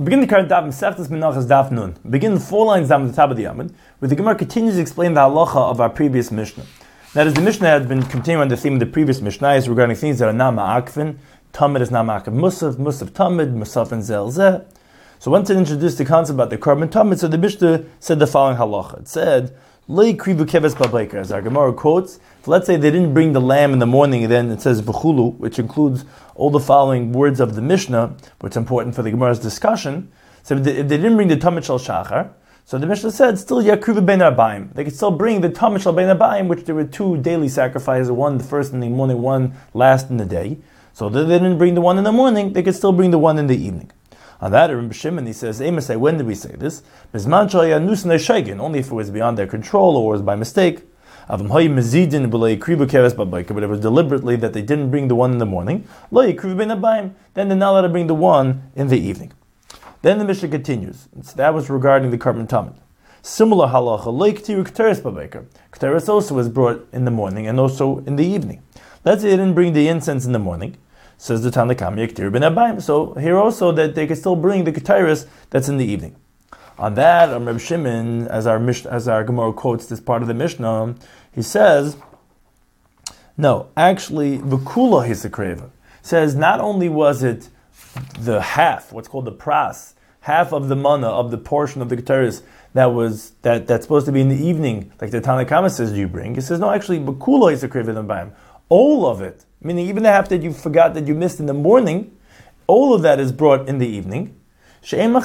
Begin the current daf Mesechtes Menachos daf Nun. Begin 4 lines down at the top of the Amud, where the Gemara continues to explain the halacha of our previous Mishnah. That is, the Mishnah had been continuing on the theme of the previous Mishnah regarding things that are not ma'akvin. Tamid is not ma'akav musaf, musaf tamid, musaf and zelzeh. So once it introduced the concept about the carbon tamid, so the Mishnah said the following halacha. It said, Lei krivu keves b'baiker, as our Gemara quotes. If let's say they didn't bring the lamb in the morning, then it says v'chulu, which includes all the following words of the Mishnah, which is important for the Gemara's discussion. So if they didn't bring the tamid shel shachar, so the Mishnah said still yakrivu ben arbaim. They could still bring the tamid shel ben arbaim, which there were 2 daily sacrifices, one the first in the morning, one last in the day. So if they didn't bring the one in the morning, they could still bring the one in the evening. On that, Rabbi Shimon, he says, Amos, when did we say this? Only if it was beyond their control or was by mistake. But if it was deliberately that they didn't bring the one in the morning, then they're not allowed to bring the one in the evening. Then the Mishnah continues. So that was regarding the carbon tamid. Similar halacha, Keteris also was brought in the morning and also in the evening. Let's say they didn't bring the incense in the morning. Says the Tanna Kamma Yaktir ben Abayim. So here also that they can still bring the Keteris that's in the evening. On that, Rabbi Shimon, as our Gemara quotes this part of the Mishnah, he says, no, actually, V'kula Hisakreva says not only was it the half, what's called the pras, half of the mana of the portion of the Keteris that's supposed to be in the evening, like the Tanna Kamma says you bring. He says no, actually, V'kula Hisakreva ben Abayim. All of it, meaning even the half that you forgot that you missed in the morning, all of that is brought in the evening. Because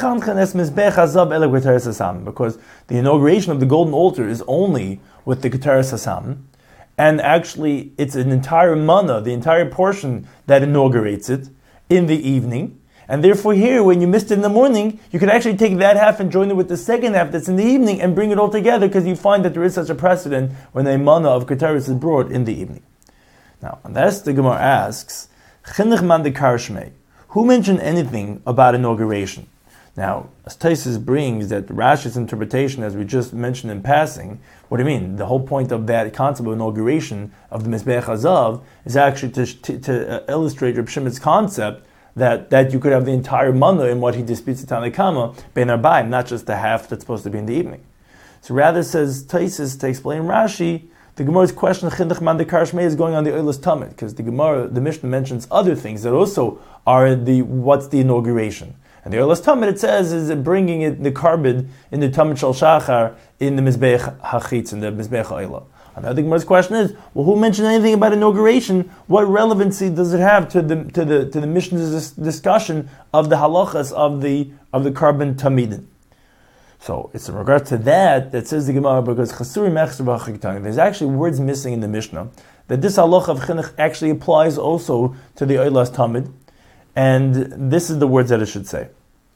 the inauguration of the golden altar is only with the Keteris Hasam, and actually it's an entire mana, the entire portion that inaugurates it in the evening. And therefore here, when you missed it in the morning, you can actually take that half and join it with the second half that's in the evening and bring it all together, because you find that there is such a precedent when a mana of Keteris is brought in the evening. Now, on this, the Gemara asks, Chinuch man de karshmei, who mentioned anything about inauguration? Now, as Taisus brings that Rashi's interpretation, as we just mentioned in passing, what do you mean? The whole point of that concept of inauguration of the Mizbeach Hazav is actually to illustrate Reb Shimon's concept that you could have the entire mana in what he disputes the Tanna Kamma, Ben Arbaim, not just the half that's supposed to be in the evening. So rather, says Taisus, to explain Rashi, the Gemara's question, Chinuch man de karshmei, is going on the Oilas Tamid, because the Mishnah mentions other things that also are what's the inauguration. And the Oilas Tamid, it says, is bringing the carbon in the Tamid Shal Shachar in the Mizbeach Hachitz, in the Mizbeach Oilah. And the Gemara's question is, well, who mentioned anything about inauguration? What relevancy does it have to the Mishnah's discussion of the halachas of the carbon tamidin? So it's in regard to that says the Gemara, because there's actually words missing in the Mishnah, that this halacha of chinuch actually applies also to the Oilas Tamid, and this is the words that it should say.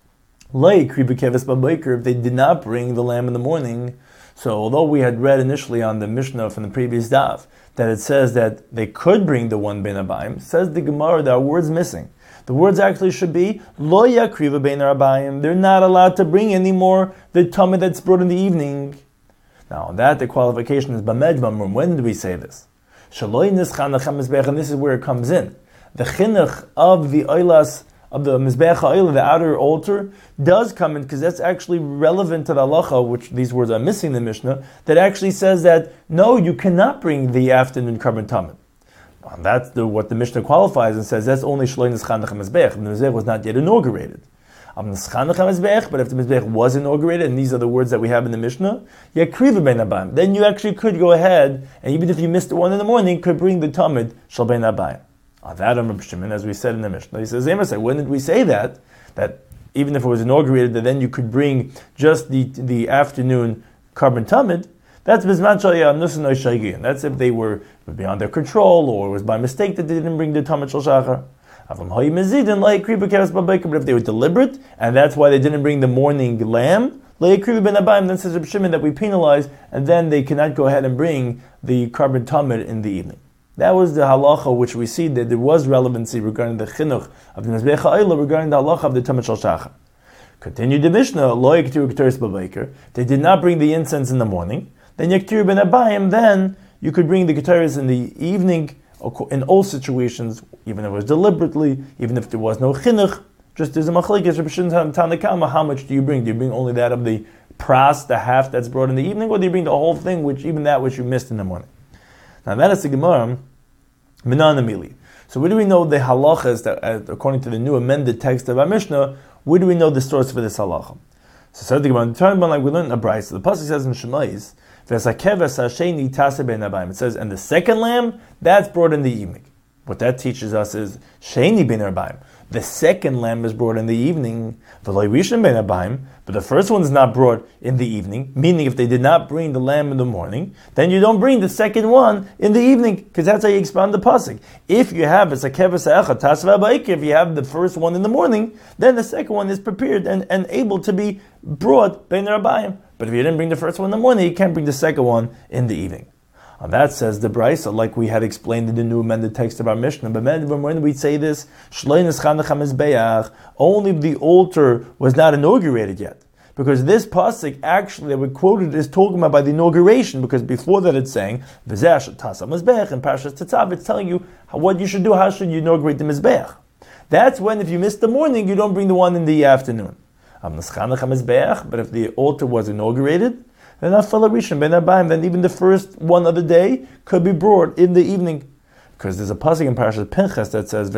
If they did not bring the lamb in the morning, so although we had read initially on the Mishnah from the previous daf that it says that they could bring the one ben abayim, says the Gemara there are words missing. The words actually should be Lo yakriva bein arabayim. They're not allowed to bring anymore the tamid that's brought in the evening. Now, on that the qualification is bamed bamrum. When did we say this? Shaloi nischan lechem mizbeach, and this is where it comes in. The chinuch of the oilas of the mizbeach ha'olah, the outer altar, does come in because that's actually relevant to the halacha, which these words are missing in the Mishnah. That actually says that no, you cannot bring the afternoon carbon tamid. And that's what the Mishnah qualifies and says that's only Shloi Nischan Lechem Mizbeach. The Mizbeach was not yet inaugurated. But if the Mizbeach was inaugurated, and these are the words that we have in the Mishnah, Yakriva Ben Abayim, then you actually could go ahead, and even if you missed the one in the morning, could bring the Tamid Shal Ben Abayim. On that, Rabbi Shimon, as we said in the Mishnah, he says, when did we say that even if it was inaugurated, that then you could bring just the afternoon carbon Tamid? That's that's if they were beyond their control, or it was by mistake that they didn't bring the Tamid Shal Shachar. But if they were deliberate, and that's why they didn't bring the morning lamb, then says Reb Shimon that we penalize, and then they cannot go ahead and bring the carbon Tamid in the evening. That was the halacha which we see that there was relevancy regarding the chinuch of the Mizbeach Ha'olah regarding the halacha of the Tamid Shal Shachar. Continued the Mishnah, they did not bring the incense in the morning. Then Yaktir ben Abayim, then you could bring the Keteris in the evening in all situations, even if it was deliberately, even if there was no chinuch, Just there's a machlekes Rabbi Shimon Tanakama, how much do you bring? Do you bring only that of the pras, the half that's brought in the evening, or do you bring the whole thing, which even that which you missed in the morning? Now that is the Gemara, Minan Amili. So where do we know the halachas that, according to the new amended text of our Mishnah, where do we know the source for this halacha? So said the Gemara, like we learned in a brayso. So the pasuk says in Shemais, it says, and the second lamb, that's brought in the evening. What that teaches us is Sheni ben Arbaim. The second lamb is brought in the evening, but the first one is not brought in the evening, meaning if they did not bring the lamb in the morning, then you don't bring the second one in the evening, because that's how you expound the pasuk. If you have if you have the first one in the morning, then the second one is prepared and able to be brought ben Arbaim. But if you didn't bring the first one in the morning, you can't bring the second one in the evening. And that says the brayso, like we had explained in the new amended text of our Mishnah. But when we say this, only the altar was not inaugurated yet. Because this pasuk actually that we quoted is talking about by the inauguration, because before that it's saying, and Parshas Tetzav, it's telling you what you should do, how should you inaugurate the Mizbeach. That's when if you miss the morning, you don't bring the one in the afternoon. But if the altar was inaugurated, then even the first one of the day could be brought in the evening. Because there's a pasuk in Parashat Pinchas that says,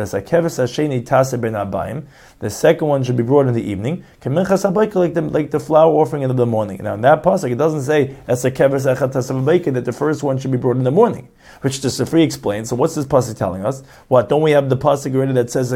the second one should be brought in the evening, like the flower offering in the morning. Now in that pasuk, it doesn't say that the first one should be brought in the morning, which the Sifri explains. So what's this pasuk telling us? What, don't we have the pasuk already that says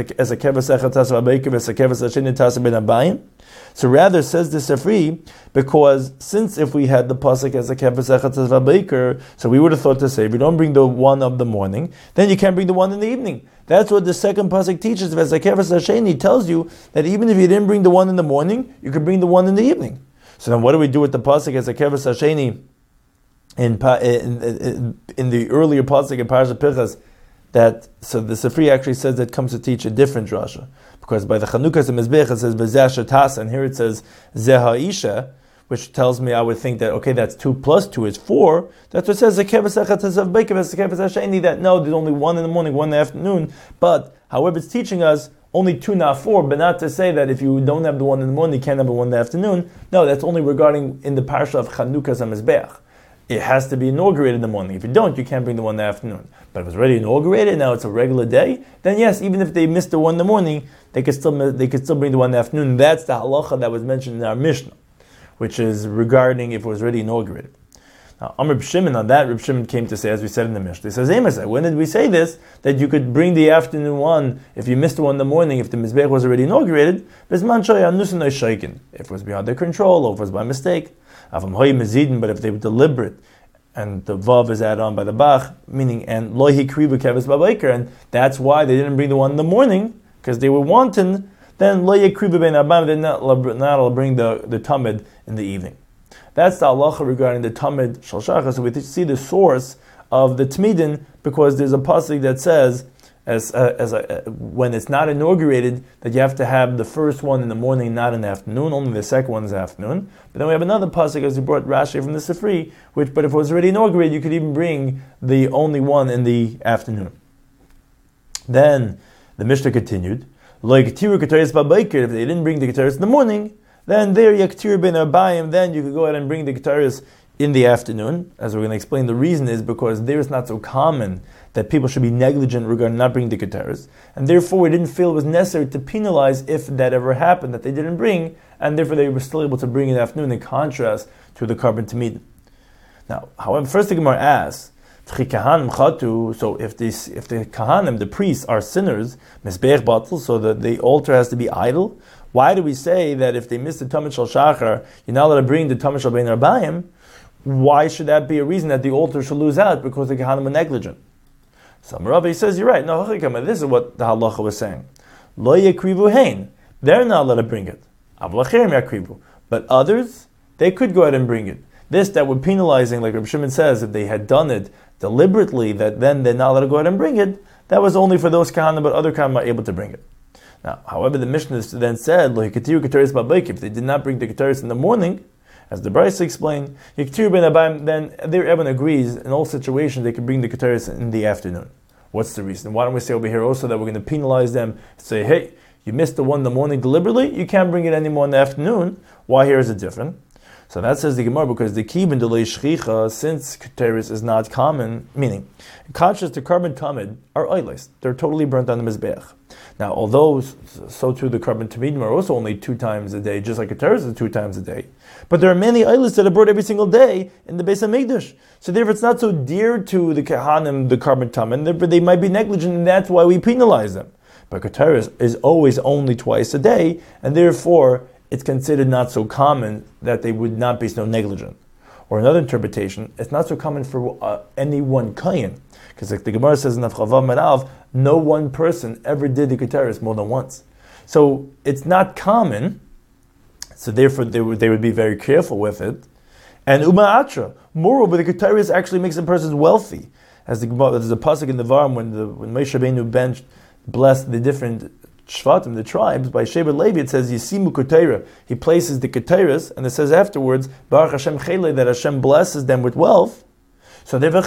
So rather, says the Sifri, because since if we had the pasuk as a kevesechat baker, so we would have thought to say, if you don't bring the one of the morning, then you can't bring the one in the evening. That's what the second pasuk teaches. He tells you that even if you didn't bring the one in the morning, you could bring the one in the evening. So then what do we do with the pasuk as a keves hasheni in the earlier pasuk in Parashat Pinchas? So the Sifri actually says that comes to teach a different drasha. Because by the Chanukas and Mizbech it says V'zeh Shatas, and here it says Zeh Ha'isha, which tells me I would think that, okay, that's 2 plus 2 is 4. That's what it says, that no, there's only one in the morning, one in the afternoon. But, however, it's teaching us only 2, not 4, but not to say that if you don't have the one in the morning, you can't have the one in the afternoon. No, that's only regarding in the parsha of Chanukas and Mizbech. It has to be inaugurated in the morning. If you don't, you can't bring the one in the afternoon. But if it's already inaugurated, now it's a regular day, then yes, even if they missed the one in the morning, they could still bring the one in the afternoon. That's the halacha that was mentioned in our Mishnah, which is regarding if it was already inaugurated. Now, Reb Shimon, on that, Reb Shimon came to say, as we said in the Mishnah, he says, when did we say this? That you could bring the afternoon one if you missed the one in the morning, if the Mizbech was already inaugurated, if it was beyond their control, or if it was by mistake. But if they were deliberate, and the vav is added on by the bach, meaning and lohi krivu keves babaker, and that's why they didn't bring the one in the morning because they were wanton. Then lohi krivu ben abam, they're not allowed to bring the tamid in the evening. That's the halacha regarding the tamid shal shachar. So we see the source of the tmidin because there's a pasuk that says, when it's not inaugurated, that you have to have the first one in the morning, not in the afternoon. Only the second one is the afternoon. But then we have another pasuk, as we brought Rashi from the Sifri, but if it was already inaugurated, you could even bring the only one in the afternoon. Then the Mishnah continued, if they didn't bring the Keteris in the morning, then there yaktir ben arbayim, then you could go ahead and bring the Keteris in the afternoon. As we're going to explain, the reason is because there is not so common that people should be negligent regarding not bringing the Keteris, and therefore we didn't feel it was necessary to penalize if that ever happened, that they didn't bring, and therefore they were still able to bring in the afternoon, in contrast to the carbon tamid. Now, however, first the Gemara asks, so if the kahanim, the priests, are sinners, mizbeach batel, so that the altar has to be idle, why do we say that if they miss the tamid shal shachar, you're not allowed to bring the tamid shal bein arbayim? Why should that be a reason that the altar should lose out because the kahanim are negligent? So Rabbi says, you're right. No, this is what the halacha was saying. Lo yakrivu hein. They're not allowed to bring it. Avlacherim yakrivu. But others, they could go ahead and bring it. This that we're penalizing, like Rabbi Shimon says, if they had done it deliberately, that then they're not allowed to go ahead and bring it, that was only for those kahanim, but other kahanim are able to bring it. Now, however, the Mishnah then said, Lo yakatiru keteris babek, if they did not bring the keteris in the morning, as the brayso explained, yaktir ben abayim, then everyone agrees in all situations they can bring the keteris in the afternoon. What's the reason? Why don't we say over here also that we're going to penalize them? Say, hey, You missed the one in the morning deliberately, you can't bring it anymore in the afternoon. Why here is it different? So that says the Gemara, because the kibun delay shchicha, since keteris is not common, meaning, conscious the carbon tamid are oilers. They're totally burnt on the mizbeach. Now, although so too the carbon tamidim are also only 2 times a day, just like keteris is 2 times a day. But there are many oilers that are brought every single day in the Beis HaMikdash. So therefore it's not so dear to the Kehanim, the carbon tamid, therefore they might be negligent, and that's why we penalize them. But keteris is always only twice a day, and therefore it's considered not so common that they would not be so negligent. Or another interpretation, it's not so common for any one kayin, because like the Gemara says in Avchavav Merav, no one person ever did the keteris more than once. So it's not common, so therefore they would be very careful with it. And Uma'atra, moreover, the keteris actually makes a person wealthy. As there's a pasuk in the Varim when Moshe Rabbeinu blessed the different Shvatim, the tribes, by Sheba Levi, it says Yisimu Ketera. He places the Keteras, and it says afterwards, Baruch Hashem Chele, that Hashem blesses them with wealth. So therefore,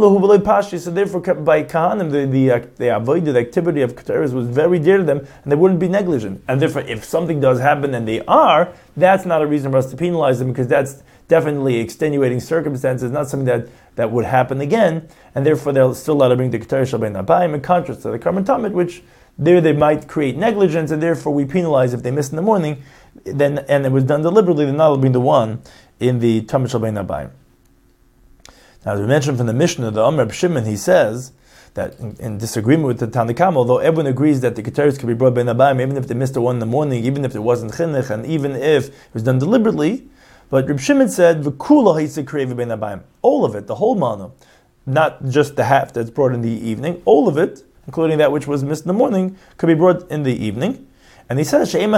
So therefore, by Kahanim, the avoided activity of Keteras was very dear to them, and they wouldn't be negligent. And therefore, if something does happen and they are, that's not a reason for us to penalize them, because that's definitely extenuating circumstances, not something that would happen again, and therefore they'll still allowed to bring the Keteras Shalbein Abayim, in contrast to the Karban Tamid, which there they might create negligence, and therefore we penalize if they miss in the morning, then and it was done deliberately, then that'll be the one in the Tamid Shalbein Abayim. Now, as we mentioned from the Mishnah, the Amr Shimon, he says that in disagreement with the Tanakam, although everyone agrees that the keteris could be brought ben abayim, even if they missed the one in the morning, even if it wasn't chinuch, and even if it was done deliberately, but Reb Shimon said, "V'kula ha'yitzikrevi ben abayim." All of it, the whole mana, not just the half that's brought in the evening, all of it, including that which was missed in the morning, could be brought in the evening. And he says, that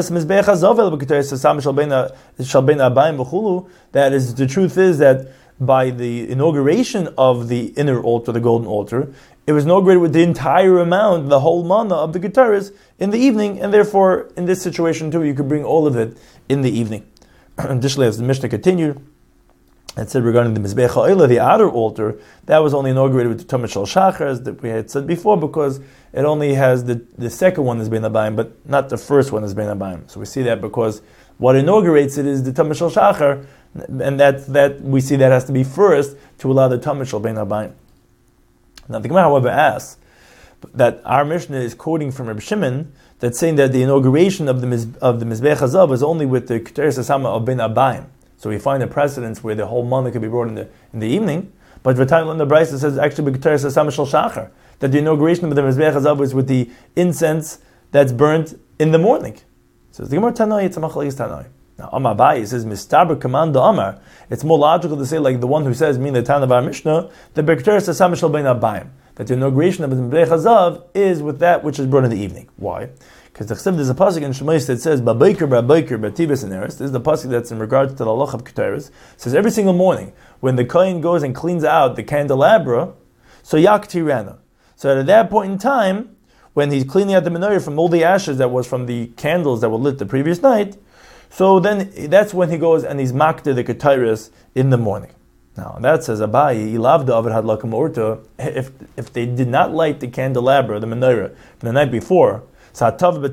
is, the truth is that by the inauguration of the inner altar, the golden altar, it was inaugurated with the entire amount, the whole mana of the keteris in the evening, and therefore in this situation too, you could bring all of it in the evening. Additionally, as the Mishnah continued, it said regarding the Mizbech HaOlah, the outer altar, that was only inaugurated with the Tumah Shel Shachar, as that we had said before, because it only has the second one as Bein Abayim, but not the first one as Bein Abayim. So we see that because what inaugurates it is the Tumah Shel Shachar, and that we see that has to be first to allow the Tumah Shel Bein Abayim. Now the Gemara, however, asks that our Mishnah is quoting from Reb Shimon, that's saying that the inauguration of the Mizbech HaZav is only with the Keteris Asama of Bein Abayim. So we find a precedence where the whole mana could be brought in the evening, but V'tayim in the Brisa says actually B'Keteris Asam Shel Shachar, that the inauguration of the Mizbech HaZav is with the incense that's burnt in the morning. So the Gemara Tanoi, it's a machlokes Tanoi. Now Amar Abaye says Mistaber Command Amar. It's more logical to say like the one who says mean the Tan of our Mishnah, the B'Keteris Asam Shel Bein Abayim, that the inauguration of the Mizbech HaZav is with that which is brought in the evening. Why? Because there's a pasuk in Shemais that says "Ba'Baker, Ba'Baker, Ba'Tivus and Eris." This is the pasuk that's in regards to the halach of keteris. It says every single morning when the kohen goes and cleans out the candelabra, so yak tirana. So at that point in time, when he's cleaning out the menorah from all the ashes that was from the candles that were lit the previous night, so then that's when he goes and he's makter the keteris in the morning. Now that says Abaye, ilavda avid had lakam orta. If they did not light the candelabra, the menorah, from the night before. So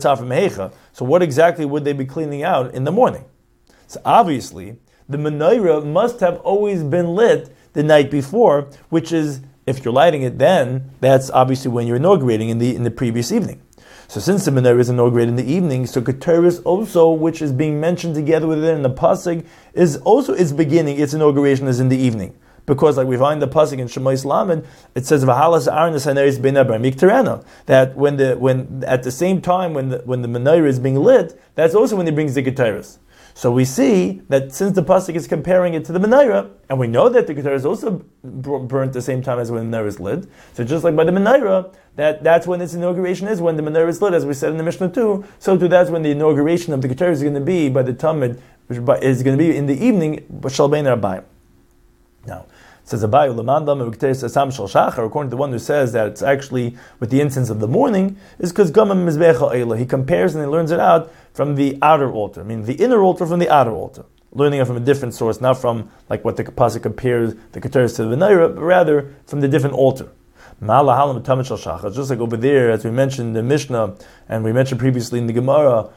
what exactly would they be cleaning out in the morning? So obviously, the menorah must have always been lit the night before, which is, if you're lighting it then, that's obviously when you're inaugurating in the previous evening. So since the menorah is inaugurated in the evening, so keteris also, which is being mentioned together with it in the pasuk, is also its beginning, its inauguration is in the evening. Because like we find the pasuk in Shemais Lamed, it says V'halas Arnas Haneris Bein Abayim Mikterana, that when at the same time when the menorah is being lit, that's also when he brings the keteris. So we see that since the pasuk is comparing it to the menorah, and we know that the keteris is also burnt at the same time as when the menorah is lit. So just like by the menorah, that's when its inauguration is when the menorah is lit, as we said in the Mishnah too. So too that's when the inauguration of the keteris is going to be by the Talmud, which is going to be in the evening, Shel Bein Abayim. Now, it says Abaye according to the one who says that it's actually with the incense of the morning, is because Gamam Mizbech HaOlah. He compares and he learns it out from the outer altar. I mean the inner altar from the outer altar. Learning it from a different source, not from like what the pasuk compares the keteris to the menorah, but rather from the different altar. Just like over there, as we mentioned in the Mishnah, and we mentioned previously in the Gemara,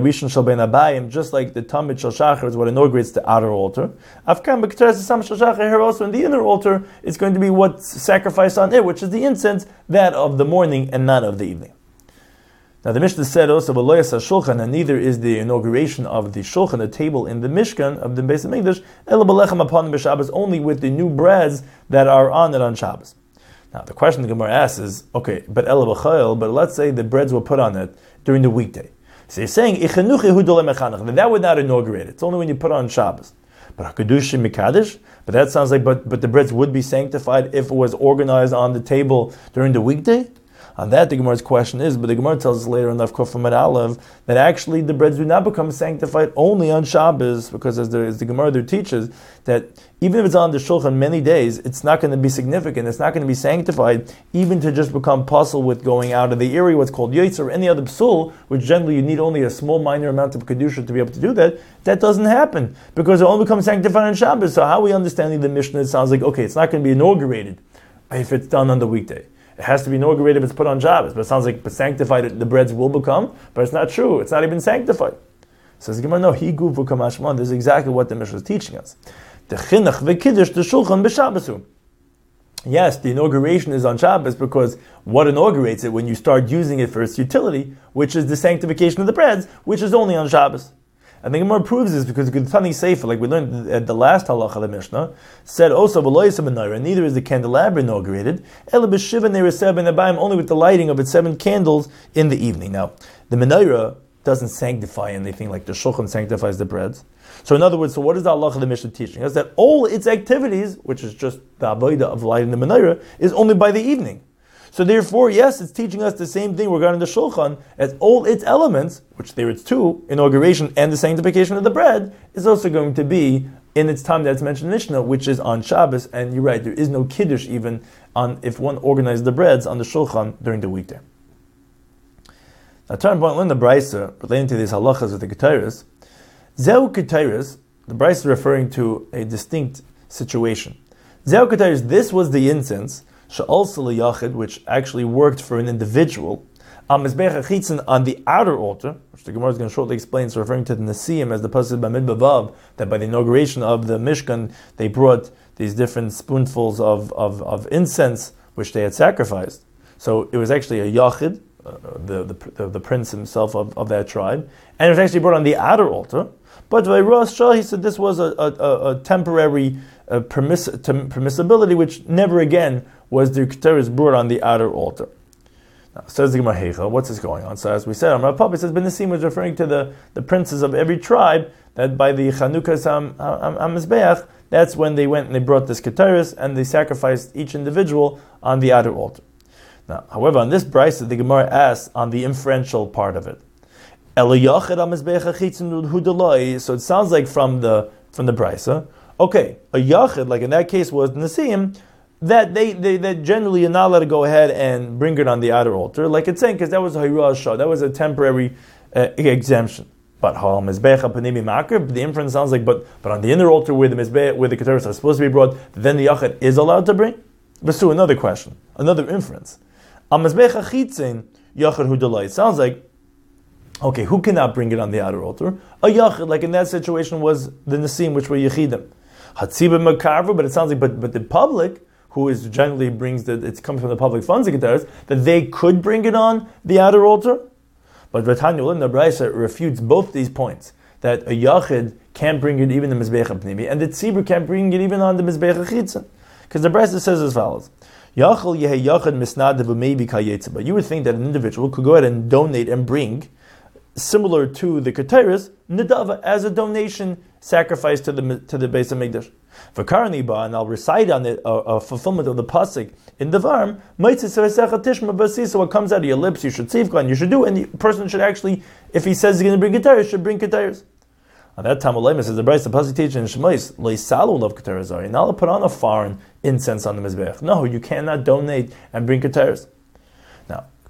just like the Tamid Shal Shachar is what inaugurates the outer altar. Here also in the inner altar, it's going to be what's sacrificed on it, which is the incense, that of the morning and not of the evening. Now the Mishnah said also, shulchan, and neither is the inauguration of the shulchan, the table in the Mishkan of the Beis Hamikdash, ela b'lechem upon b'Shabbos, only with the new breads that are on it on Shabbos. Now the question the Gemara asks is, okay, but ela b'chayil, but let's say the breads were put on it during the weekday. So you're saying, that would not inaugurate it. It's only when you put on Shabbos. But hakedushim mikadosh, but that sounds like, but the breads would be sanctified if it was organized on the table during the weekday? On that, the Gemara's question is, but the Gemara tells us later in Daf Kuf Amud Aleph that actually the breads do not become sanctified only on Shabbos, because as the Gemara there teaches, that even if it's on the Shulchan many days, it's not going to be significant, it's not going to be sanctified, even to just become puzzle with going out of the area, what's called Yotzer, or any other psul, which generally you need only a small minor amount of Kedusha to be able to do that. That doesn't happen, because it only becomes sanctified on Shabbos. So how are we understanding the Mishnah? It sounds like, okay, it's not going to be inaugurated if it's done on the weekday. It has to be inaugurated if it's put on Shabbos, but it sounds like sanctified the breads will become, but it's not true. It's not even sanctified. Says the Gemara, no, he gufu kamashman. This is exactly what the Mishnah is teaching us. The chinuch v'kiddush the shulchan b'Shabbosu. Yes, the inauguration is on Shabbos because what inaugurates it when you start using it for its utility, which is the sanctification of the breads, which is only on Shabbos. I think it more proves this because Tani Sefer, like we learned at the last halacha of the Mishnah, said also neither is the candelabra inaugurated, only with the lighting of its 7 candles in the evening. Now, the menorah doesn't sanctify anything like the shulchan sanctifies the breads. So in other words, so what is the halacha of the Mishnah teaching us? That all its activities, which is just the avodah of lighting the menorah, is only by the evening. So therefore, yes, it's teaching us the same thing regarding the shulchan, as all its elements, which there it's 2, inauguration and the sanctification of the bread, is also going to be in its time that's mentioned in Mishnah, which is on Shabbos. And you're right, there is no kiddush even on if one organized the breads on the shulchan during the weekday. Now, turn point one, the Brisa relating to these halachas with the Ketairos. Zeu Ketairos, the Brisa is referring to a distinct situation. Zeu Ketairos, this was the incense, which actually worked for an individual, on the outer altar, which the Gemara is going to shortly explain, it's referring to the Nesiim as the pasuk Bamidbar Vav, that by the inauguration of the Mishkan, they brought these different spoonfuls of incense, which they had sacrificed. So it was actually a Yachid, the prince himself of that tribe, and it was actually brought on the outer altar. But Vayras Shah, he said this was a temporary permissibility, which never again was the Ketairos brought on the outer altar. Now, says the Gemara Heicha, what's this going on? So as we said, Amar Papa says, Ben Nesiim was referring to the princes of every tribe, that by the Chanukah HaMizbeach, that's when they went and they brought this Ketairos, and they sacrificed each individual on the outer altar. Now, however, on this brisa, the Gemara asks on the inferential part of it. So it sounds like from the brisa, okay, a yachid, like in that case was Nesiim, that they generally are not allowed to go ahead and bring it on the outer altar, like it's saying, because that was a Hayrah Shah, that was a temporary exemption. But the inference sounds like, but on the inner altar where the Ketairos are supposed to be brought, then the yachid is allowed to bring? But another question, another inference. It sounds like, okay, who cannot bring it on the outer altar? A yachid, like in that situation was the Nesiim, which were Yechidim. Hatzibah Makarvu, but it sounds like, but the public, who is generally it comes from the public funds of Ketairos, that they could bring it on the outer altar. But Vatanya Ulim Brisa refutes both these points, that a Yachid can't bring it even the Mizbeach HaPnimi, and the Tzibur can't bring it even on the Mizbeach HaChitzon. Because the Brisa says as follows, Yachal Yehei Yachid Misnadav Maybe Kayetzeba. You would think that an individual could go ahead and donate and bring, similar to the Ketairos, Nidava, as a donation sacrifice to the Beis Hamikdash. For Karaniba, and I'll recite on it a fulfillment of the pasuk in the Varm, so what comes out of your lips, you should safeguard, and you should do, and the person should actually, if he says he's going to bring Ketairos, should bring Ketairos. On that time, Olayim says the pasuk teaches in Shemais, Leisalu love Ketairos are. You're not allowed to put on a foreign incense on the Mizbeach. No, you cannot donate and bring Ketairos. Now,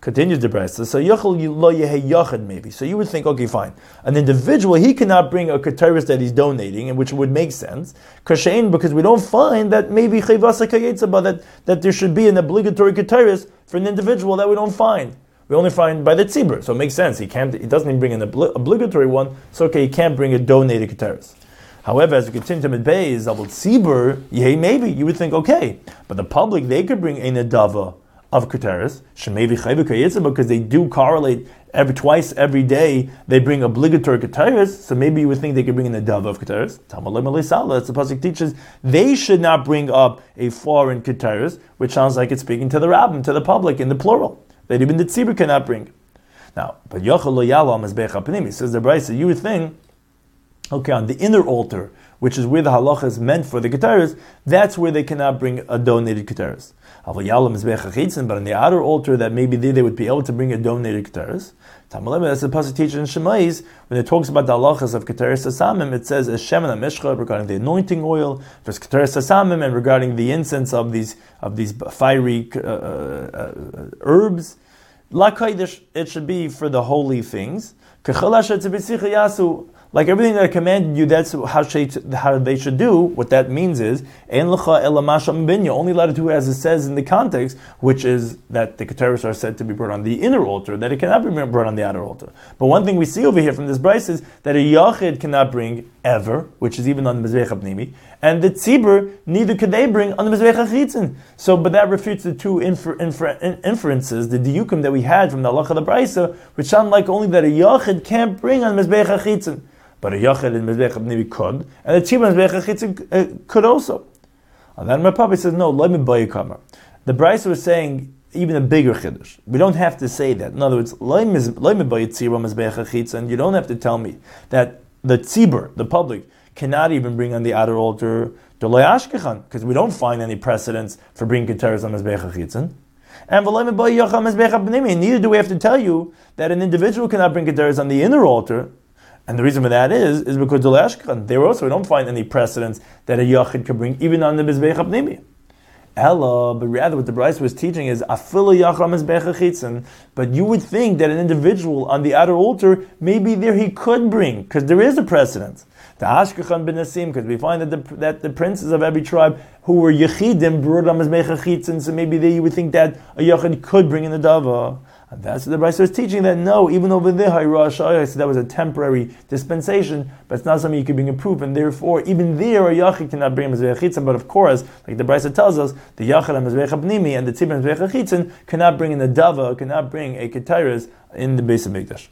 Continues the Brisa. So Yachal lo yehe yachad maybe. So you would think, okay, fine. An individual, he cannot bring a keteris that he's donating, and which would make sense. Kashain, because we don't find that maybe chayvasa kayetzaba, that there should be an obligatory keteris for an individual, that we don't find. We only find by the tzibur. So it makes sense. He doesn't even bring an obligatory one. So okay, he can't bring a donated keteris. However, as we continue to Midbei, Zabul Tzibur, maybe you would think, okay, but the public, they could bring a nedava of keteris, because they do correlate twice every day, they bring obligatory keteris, so maybe you would think they could bring in a dove of keteris. As the pasuk teaches, they should not bring up a foreign keteris, which sounds like it's speaking to the rabbin, to the public, in the plural, that even the tzibur cannot bring. Now, but Yochel lo yalam as becha panimi, says the Brisa, you would think, okay, on the inner altar, which is where the halacha is meant for the keteris, that's where they cannot bring a donated keteris. But on the outer altar, that maybe they would be able to bring a donated keteris. That's the pasuk teaches in Shemais, when it talks about the halachas of keteris asamim, it says as shemen hamishcha regarding the anointing oil, there's keteris asamim, and regarding the incense of these fiery herbs. La kodesh, it should be for the holy things. Like everything that I commanded you, that's how they should do. What that means is, only allowed to do as it says in the context, which is that the keteris are said to be brought on the inner altar, that it cannot be brought on the outer altar. But one thing we see over here from this brayse is that a yachid cannot bring ever, which is even on the mizbeach pnimi, and the tzibur, neither could they bring on the mizbeach chitzin. So, but that refutes the two inferences, the diyukim that we had from the halacha of the brayse, which sound like only that a yachid can't bring on mizbeach chitzin. But a yachid in mizbeach pnimi could, and a tzibur in mizbeach chitzin could also. And then my Papa says, no, let me buy a kamar. The brayse was saying even a bigger chiddush. We don't have to say that. In other words, let me buy a tzibur mizbeach chitzin. You don't have to tell me that the tzibur, the public, cannot even bring on the outer altar because we don't find any precedents for bringing keteris on mizbeach chitzin. And neither do we have to tell you that an individual cannot bring keteris on the inner altar. And the reason for that is because there also we don't find any precedents that a yachid could bring even on the mizbeach pnimi. Ella, but rather what the Brisa was teaching is afilu yachram mizbeach chitzin. But you would think that an individual on the outer altar, maybe there he could bring, because there is a precedent. The Ashkechan ben Nasim, because we find that the princes of every tribe who were yechidim brought on mizbeach chitzin, so maybe there you would think that a yachid could bring in the dava. And that's what the Brisa was teaching, that no, even over there, so that was a temporary dispensation, but it's not something you could bring a proof, and therefore, even there, a yachid cannot bring mizbeach chitzin. But of course, like the Brisa tells us, the yachid and mizbeach pnimi and the tzibur and mizbeach chitzin cannot bring in the dava, cannot bring a keteris in the base of Mikdash.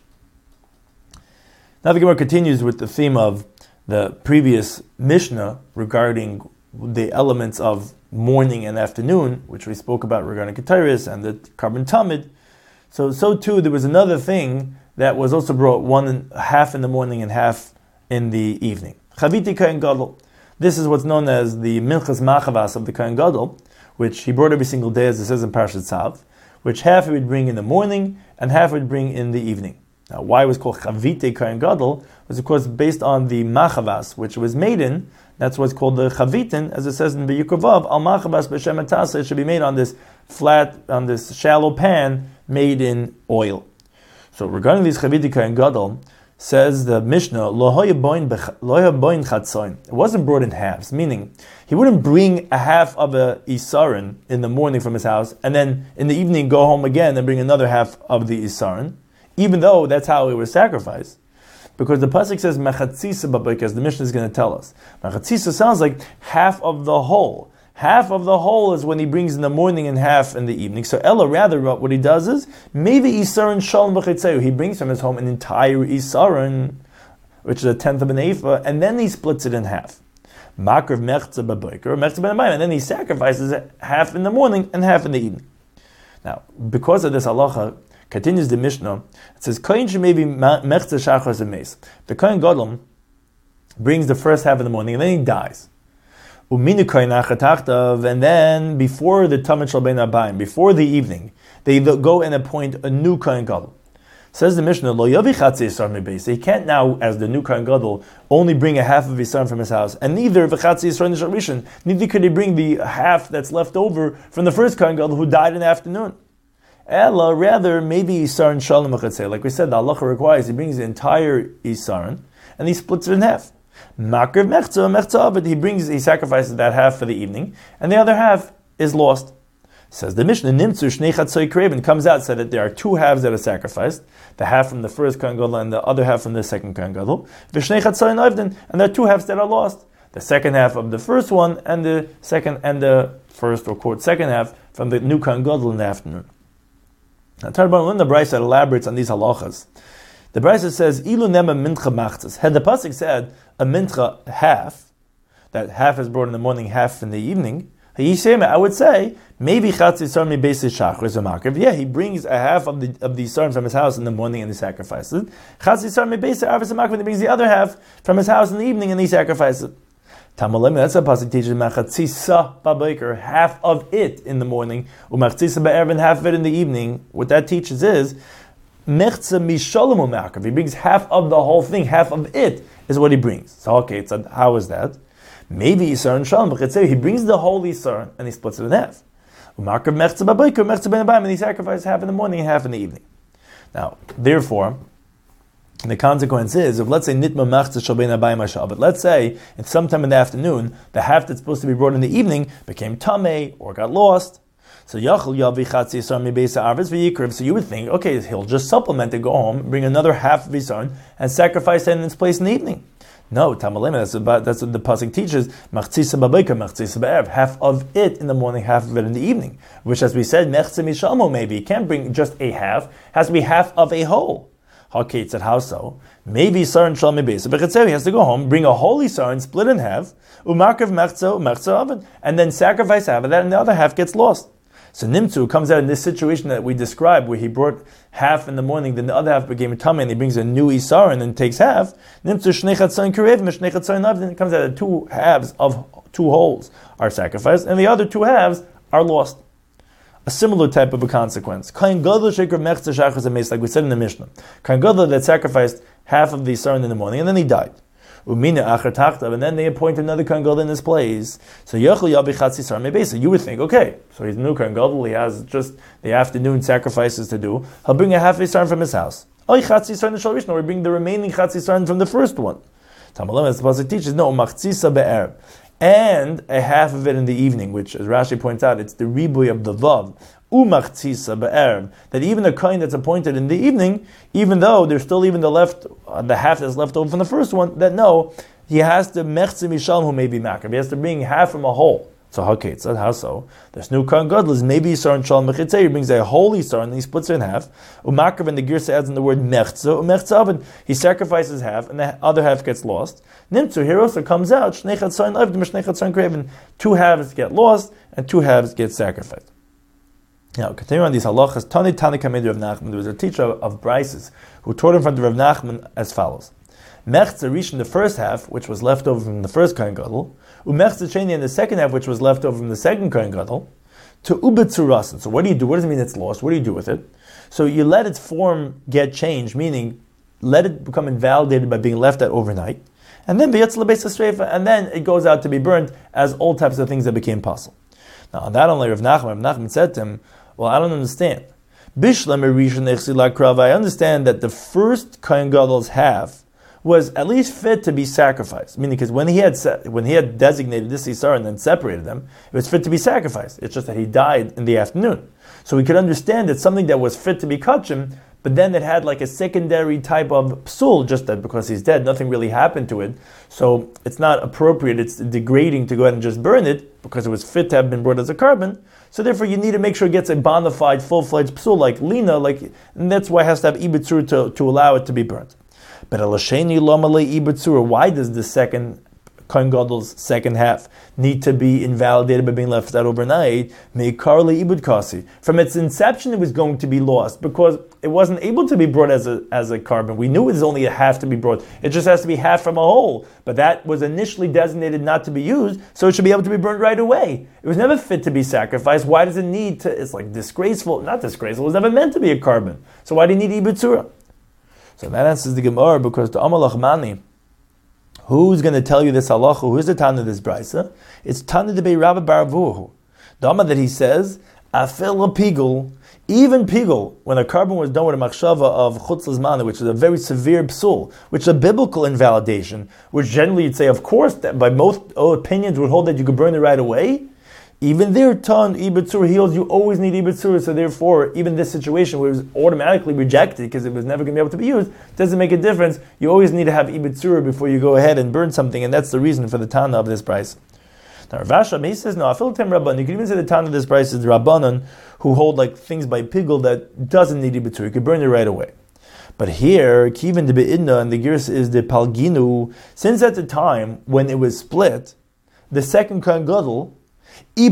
Now the Gemara continues with the theme of the previous Mishnah regarding the elements of morning and afternoon, which we spoke about regarding keteris and the carbon tamid. So too, there was another thing that was also brought half in the morning and half in the evening. Chaviti Kohen Gadol. This is what's known as the Minchas Machavas of the Kohen Gadol, which he brought every single day, as it says in Parashat Tzav, which half he would bring in the morning and half he would bring in the evening. Now, why it was called Chavite Kohen Gadol was, of course, based on the Machavas, which was made in. That's what's called the Chavitin, as it says in B'Yikuvav, Al Machavas B'Shem Atasa. It should be made on this shallow pan made in oil. So regarding these Chavite Kohen Gadol, says the Mishnah, Lo hoya boin chatzoin. It wasn't brought in halves, meaning he wouldn't bring a half of a isarin in the morning from his house, and then in the evening go home again and bring another half of the isarin, even though that's how it was sacrificed. Because the pasuk says mechatzisa babik, as the Mishnah is going to tell us. Mechatzisa sounds like half of the whole. Half of the whole is when he brings in the morning and half in the evening. So Ella, rather, what he does is, maybe Isaran Shalom B'Chitzeu, he brings from his home an entire Isaran, which is a tenth of an ephah, and then he splits it in half. Makrav Mechza B'Boiker, Mechza B'Namayim, and then he sacrifices it half in the morning and half in the evening. Now, because of this halacha, continues the Mishnah, it says, Kohen Shemevi Mechza Shachar Zemes. The Kohen Gadol brings the first half in the morning, and then he dies. And then before the Tamid Shal Bein Abayim, before the evening, they go and appoint a new Kohen Gadol. Says the Mishnah, Lo Yavi Chatzi Yisar Mebei. He can't now, as the new Kohen Gadol, only bring a half of Yisar from his house, and neither V'Chatzi Yisar Nishar Rishon, neither could he bring the half that's left over from the first Kohen Gadol who died in the afternoon. Ella, rather, maybe Isaran Shalom Achatzeh. Like we said, the halacha requires he brings the entire Isaran and he splits it in half. Makriv Mechza, but he sacrifices that half for the evening, and the other half is lost. Says the Mishnah, Nimtzu Shnei Chatzoi Kreben, comes out, said that there are two halves that are sacrificed, the half from the first Kohen Gadol and the other half from the second Kohen Gadol. V'Shnei Chatzoi Noivden, and there are two halves that are lost. The second half of the first one and the first or quote second half from the new Kohen Gadol in the afternoon. Now, when the Brisa elaborates on these halachas, the Brisa says, Ilu nema mincha machzas. Had the pasuk said a mincha half, that half is brought in the morning, half in the evening, I would say maybe chatzi sar mi beis shachris or makriv. Yeah, he brings a half of the sar from his house in the morning and he sacrifices it. Chatzi sar mi beis arvis makriv. He brings the other half from his house in the evening and he sacrifices it. Tamalim, that's a pasuk teaches machatzisa babayker, half of it in the morning, umachatzisa ba'erev, and half of it in the evening. What that teaches is mechza mishalom u'makriv. He brings half of the whole thing, half of it is what he brings. So okay, so how is that? Maybe Yisar and Shalom, but he brings the whole Yisar and he splits it in half. And he sacrifices half in the morning and half in the evening. Now, therefore, the consequence is, if let's say Nitma Machza Shalbein Abayim Hashal, but let's say in sometime in the afternoon, the half that's supposed to be brought in the evening became Tameh or got lost. So Yachal Yavi Chatzi Yisar Mi Beisa Arvis V'Yikriv. So you would think, okay, he'll just supplement it, go home, bring another half of Yisar and sacrifice it in its place in the evening. No, Tamalim, that's what the pasuk teaches. Machtzisa babayka, machtzisa ba'erev. Half of it in the morning, half of it in the evening. Which, as we said, mechza mishalmo, maybe. You can't bring just a half. It has to be half of a whole. Okay, said how so? Maybe sar and shalmi beisa. But he has to go home, bring a holy sar and split in half. Umarkav mechza oven, and then sacrifice half of that, and the other half gets lost. So Nimtzu comes out in this situation that we described, where he brought half in the morning, then the other half became a tummy, and he brings a new Isar and then takes half. Nimtzu Shnei Chatzon Kirev, Shnei Chatzon Nav, then it comes out that two halves of two wholes are sacrificed, and the other two halves are lost. A similar type of a consequence. Kohen Gadol Sheker Mechza Shachar Zameis, like we said in the Mishnah. Kohen Gadol that sacrificed half of the Isar in the morning, and then he died. Umina achar tachtav, and then they appoint another Kohen Gadol in his place. So Yachal Yabi Chatzi Sar Mebesa. You would think, okay, so he's a new Kohen Gadol, he has just the afternoon sacrifices to do. He'll bring a half Isar from his house. Oy Chatzi Sar Nishal Rishon, or bring the remaining Chatzi Sar from the first one. Tamalam, as the pasuk teaches, no, Machtzisa be'er, and a half of it in the evening, which, as Rashi points out, it's the ribuy of the vav. Umachtzisa be'er, that even a kohen that's appointed in the evening, even though there's still even the half that's left over from the first one, that no, he has to mechzim mishalm who may be makar. He has to bring half from a whole. So okay, it's how so? This new kohen gadol is maybe Yisar and Shalom Mechitzei. He brings a whole Yisar and he splits it in half. Umakar, and the Girsa adds in the word mechza. Umechza, he sacrifices half and the other half gets lost. Nimtzu, here also comes out Shnei Chatzon Avdim, Shnei Chatzon Kreven. Two halves get lost and two halves get sacrificed. Now, continuing on these halachas, Tani Kamed Rav Nachman, there was a teacher of Brises who taught in front of Rav Nachman as follows. Mechza Rish in the first half, which was left over from the first Kohen Gadol, Umechza Sheni in the second half, which was left over from the second Kohen Gadol, to Ubetzurasin. So what do you do? What does it mean it's lost? What do you do with it? So you let its form get changed, meaning let it become invalidated by being left out overnight, and then B'yatz L'beis HaSreifa, and then it goes out to be burnt as all types of things that became possible. Now, on that only Rav Nachman said to him, well, I don't understand. I understand that the first Kohen Gadol's half was at least fit to be sacrificed. Meaning, because when he had designated this Yisar and then separated them, it was fit to be sacrificed. It's just that he died in the afternoon. So we could understand that something that was fit to be kachim, but then it had like a secondary type of psul, just that because he's dead, nothing really happened to it. So it's not appropriate, it's degrading to go ahead and just burn it, because it was fit to have been brought as a carbon. So therefore you need to make sure it gets a bona fide, full-fledged psul, like lina, and that's why it has to have ibetzur to allow it to be burnt. But alasheni lomale ibetzur, why does the second Kohen Gadol's second half need to be invalidated by being left out overnight? Mekarli ibud kasi. From its inception, it was going to be lost because it wasn't able to be brought as a carbon. We knew it was only a half to be brought. It just has to be half from a whole. But that was initially designated not to be used, so it should be able to be burned right away. It was never fit to be sacrificed. Why does it need to? It's like disgraceful. Not disgraceful. It was never meant to be a carbon. So why do you need ibutzura? So that answers the Gemara, because the Amalach Mani, who's going to tell you this halacha? Who's the Tana of this brisa? It's Tana de Rabbi Baravuhu. The Amma that he says, Afil pigul, even pigul, when a carbon was done with a machshava of chutz l'zman, which is a very severe psul, which is a biblical invalidation, which generally you'd say, of course, that by most opinions would hold that you could burn it right away. Even there, ton ibetzur heals, you always need ibetzur, so therefore, even this situation where it was automatically rejected because it was never going to be able to be used, doesn't make a difference. You always need to have ibetzur before you go ahead and burn something, and that's the reason for the Tana of this price. Now, Rav Asher, he says, no, Afil tem Rabban, you can even say the Tana of this price is the Rabbanan, who hold like things by pigul that doesn't need ibetzur, you could burn it right away. But here, Kivin de Be'idna, and the Girs is the Palginu, since at the time when it was split, the second Kohen Gadol, it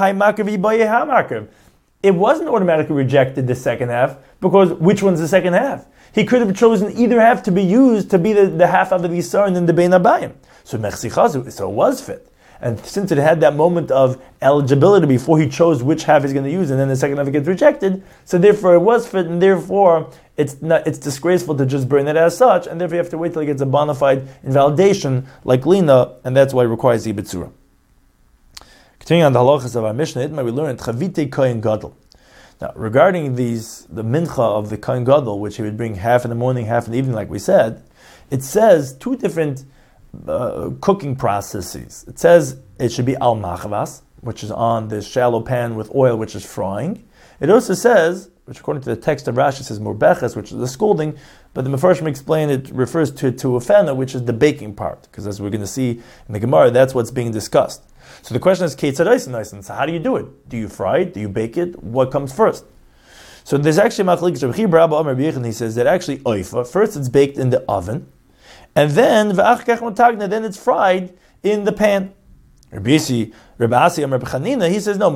wasn't automatically rejected the second half, because which one's the second half? He could have chosen either half to be used to be the half of the Yisar and then the Bein Abayim. So it was fit. And since it had that moment of eligibility before he chose which half he's going to use, and then the second half gets rejected, so therefore it was fit, and therefore it's disgraceful to just burn it as such, and therefore you have to wait till it gets a bona fide invalidation like Lina, and that's why it requires Ibetzura. Continuing on the halachas of our Mishnah, we learned Chavite Kohen Gadol. Now, regarding the mincha of the Kohen Gadol, which he would bring half in the morning, half in the evening, like we said, it says two different cooking processes. It says it should be al machvas, which is on this shallow pan with oil, which is frying. It also says, which according to the text of Rashi says morbeches, which is the scalding, but the Mefarshim explain it refers to fena, which is the baking part, because as we're going to see in the Gemara, that's what's being discussed. So the question is, so how do you do it? Do you fry it? Do you bake it? What comes first? So there's actually machlokes. Rabbi Chiya bar Abba Amar B'Yechon, he says that actually oifa, first it's baked in the oven, and then then it's fried in the pan. Rabbi Asi Amar B'Chanina, he says no,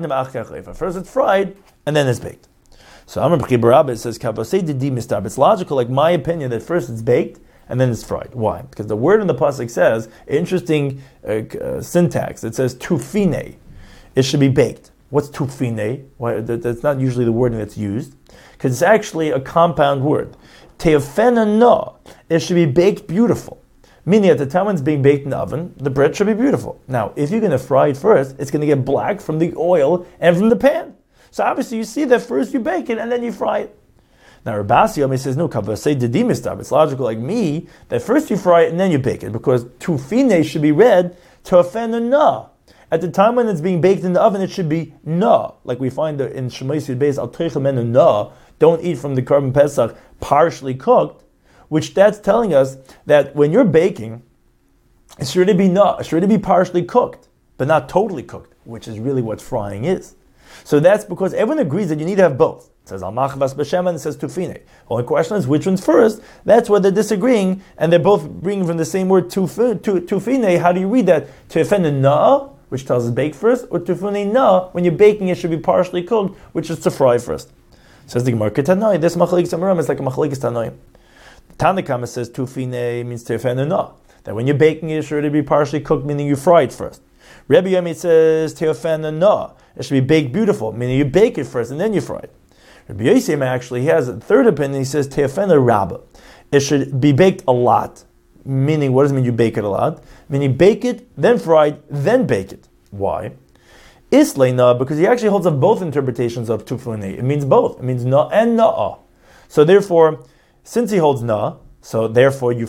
first it's fried and then it's baked. So Amar B'Chiya bar Abba says it's logical, like my opinion, that first it's baked and then it's fried. Why? Because the word in the pasuk says, interesting syntax, it says tufine. It should be baked. What's tufine? Why? That's not usually the wording that's used, because it's actually a compound word. Teofena na. It should be baked beautiful. Meaning at the time when it's being baked in the oven, the bread should be beautiful. Now, if you're going to fry it first, it's going to get black from the oil and from the pan. So obviously you see that first you bake it and then you fry it. Now Rabbi Yomi says, no, it's logical like me, that first you fry it and then you bake it, because tufine should be read teofena na. At the time when it's being baked in the oven, it should be na, like we find in Shemais Yud Beis, al teichel menu na, don't eat from the Korban Pesach partially cooked, which that's telling us that when you're baking, it should be na, it should be partially cooked, but not totally cooked, which is really what frying is. So that's because everyone agrees that you need to have both. It says al machvas b'shem and it says tufine. Only question is which one's first. That's where they're disagreeing, and they're both bringing from the same word tufine. How do you read that? Teofena na, which tells us bake first, or tufine na, when you're baking it should be partially cooked, which is to fry first. Says the Gemara Ketanoi. This machlekes amarim is like a machlekes tanoi. Tanakama says tufine means teofena na, that when you're baking it should be partially cooked, meaning you fry it first. Rabbi Yomi says teofena na, it should be baked beautiful, meaning you bake it first and then you fry it. Rabbi Yosem actually, he has a third opinion. He says teofena rabba, it should be baked a lot. Meaning, what does it mean you bake it a lot? Meaning bake it, then fry it, then bake it. Why? Isleina, because he actually holds up both interpretations of tufune. It means both. It means na and na'a. So therefore, since he holds na, so therefore you're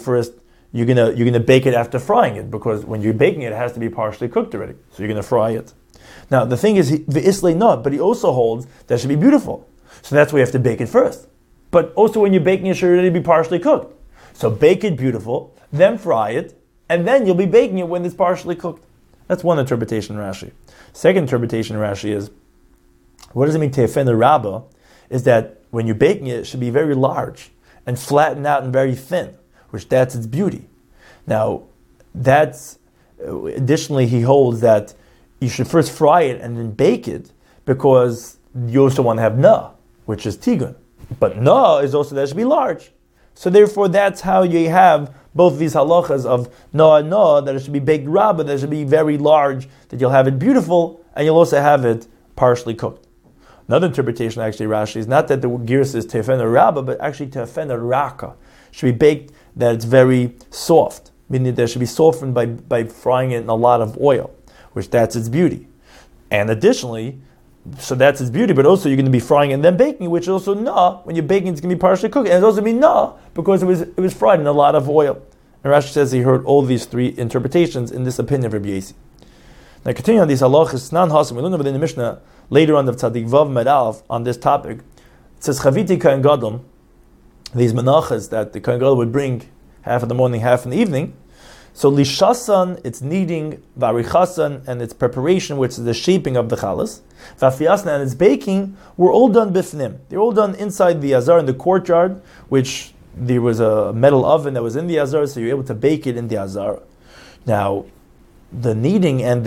gonna bake it after frying it, because when you're baking it, it has to be partially cooked already. So you're gonna fry it. Now the thing is, the isleina, but he also holds that it should be beautiful. So that's why you have to bake it first. But also when you're baking it, it should already be partially cooked. So bake it beautiful, then fry it, and then you'll be baking it when it's partially cooked. That's one interpretation, Rashi. Second interpretation, Rashi, is, what does it mean, teofena rabba? Is that when you're baking it, it should be very large and flattened out and very thin, which that's its beauty. Now, that's, additionally, he holds that you should first fry it and then bake it, because you also want to have na, which is tigun. But na is also that it should be large. So therefore, that's how you have both these halachas of na and na, that it should be baked rabba, that it should be very large, that you'll have it beautiful, and you'll also have it partially cooked. Another interpretation, actually, Rashi, is not that the girs is teofena rabba, but actually teofena raka. It should be baked that it's very soft, meaning that it should be softened by frying it in a lot of oil, which that's its beauty. And additionally, So that's its beauty, but also you're going to be frying and then baking, which is also nah. When you're baking, it's going to be partially cooked, and it's also going to be nah because it was fried in a lot of oil. And Rashi says he heard all these three interpretations in this opinion of Rabbi Yosi. Now, continuing on these halachas, Nan Hasim, we learn within the Mishnah later on of Tzadik Vav Medalf on this topic. It says Chaviti Kohen Gadol, these menachas that the Kohen Gadol would bring half in the morning, half in the evening. So lishasan, it's kneading, varichasan, and its preparation, which is the shaping of the chalas, vafiasna, and its baking, were all done bifnim. They're all done inside the azar in the courtyard, which there was a metal oven that was in the azar, so you're able to bake it in the azar. Now, the kneading and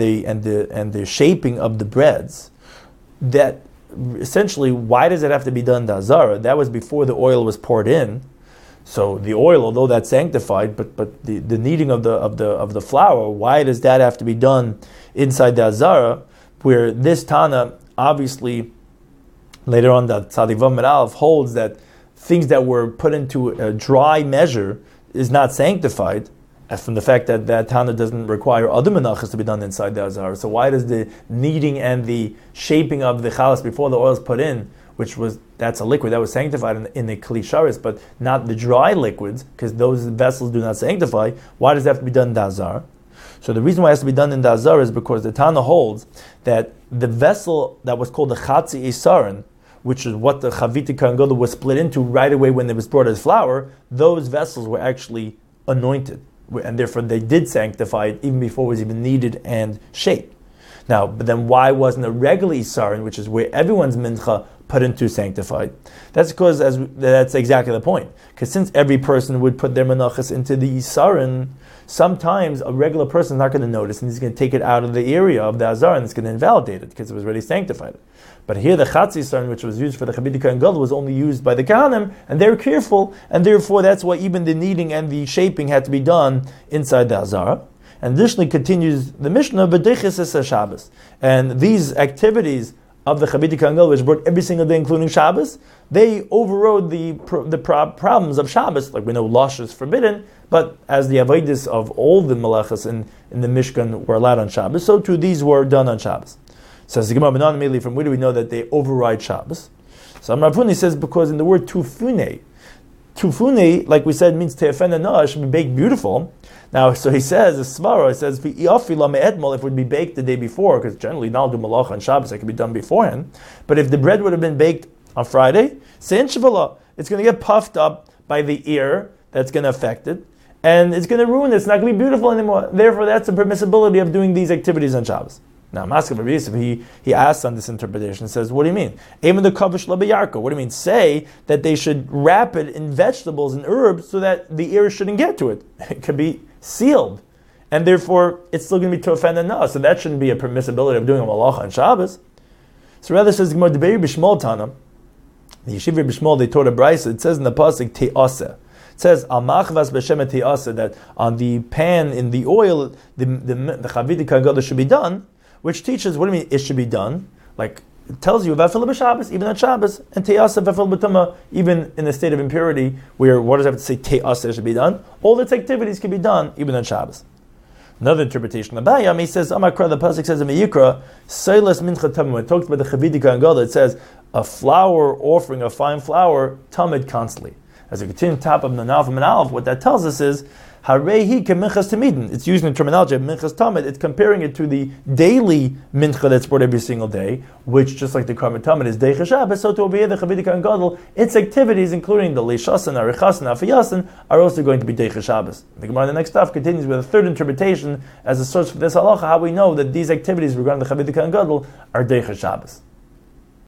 the shaping of the breads, that essentially, why does it have to be done in the azar? That was before the oil was poured in. So the oil, although that's sanctified, but the kneading of the flour, why does that have to be done inside the azara? Where this Tana, obviously, later on, the Tzadik Vav Medalf holds that things that were put into a dry measure is not sanctified, from the fact that Tana doesn't require other menachas to be done inside the azara. So why does the kneading and the shaping of the chalas before the oil is put in, that's a liquid that was sanctified in the kli sharis, but not the dry liquids, because those vessels do not sanctify. Why does it have to be done in the azar? So the reason why it has to be done in the azar is because the Tana holds that the vessel that was called the chatzi isarin, which is what the Chaviti Kohen Gadol was split into right away when it was brought as flour, those vessels were actually anointed, and therefore they did sanctify it even before it was even kneaded and shaped. Now, but then why wasn't a regular isarin, which is where everyone's mincha put into sanctified? That's because that's exactly the point. Because since every person would put their menachas into the isarin, sometimes a regular person is not going to notice, and he's going to take it out of the area of the azar, and it's going to invalidate it because it was already sanctified. But here the chatzi isarin, which was used for the Chaviti Kohen Gadol, was only used by the Kohanim, and they're careful, and therefore that's why even the kneading and the shaping had to be done inside the azar. And additionally continues the Mishnah, B'deiches es Shabbos. And these activities of the Chaviti Kohen Gadol, which brought every single day, including Shabbos, they overrode the problems of Shabbos. Like we know, lush is forbidden, but as the avodas of all the malachas in the Mishkan were allowed on Shabbos, so too these were done on Shabbos. So the Gemara Benan immediately, from where do we know that they override Shabbos? So Amar Avuni says because in the word tufune, like we said, means te'efen anah, should be baked beautiful. Now, so he says, a svara, he says, if it would be baked the day before, because generally now do malach on Shabbos, it can be done beforehand. But if the bread would have been baked on Friday, sein shavala, it's going to get puffed up by the ear that's going to affect it, and it's going to ruin it. It's not going to be beautiful anymore. Therefore, that's the permissibility of doing these activities on Shabbos. Now, Maskeh Rabbi Yosef, he asks on this interpretation, says, what do you mean? What do you mean? Say that they should wrap it in vegetables and herbs so that the ear shouldn't get to it. It could be sealed. And therefore, it's still going to be tofen and nah. So that shouldn't be a permissibility of doing a malach on Shabbos. So rather says, Gemara Debei B'Shmol Tana, the Yeshiva B'Shmol, they taught a brisa. It says in the pasuk, te'aseh. It says, Al machvas b'shem te'aseh, that on the pan in the oil, the Chaviti Kohen Gadol should be done, which teaches, what do you mean it should be done? Like, it tells you, v'afil b'Shabbos, even on Shabbos, and te'aseh v'afil b'tumah, even in a state of impurity, where what does it have to say te'aseh should be done? All its activities can be done, even on Shabbos. Another interpretation of Bayam, he says, Amakra, the pasuk says in Meyikra, Seilas mincha tamid. When it talks about the Chaviti Kohen Gadol, it says, a flour offering, a fine flour, tamid constantly. As we continue to top of Nanaf and Manalf, what that tells us is, Harehi ke minchas tamidin. It's using the terminology of minchas tamid. It's comparing it to the daily mincha that's brought every single day, which, just like the karmet tamid is deicha Shabbos, so to obey the Chaviti Kohen Gadol, its activities, including the leishasan, arichasan, afiyasan, are also going to be deicha Shabbos. The Gemara in the next stuff continues with a third interpretation as a source for this halacha, how we know that these activities regarding the Chaviti Kohen Gadol are deicha Shabbos.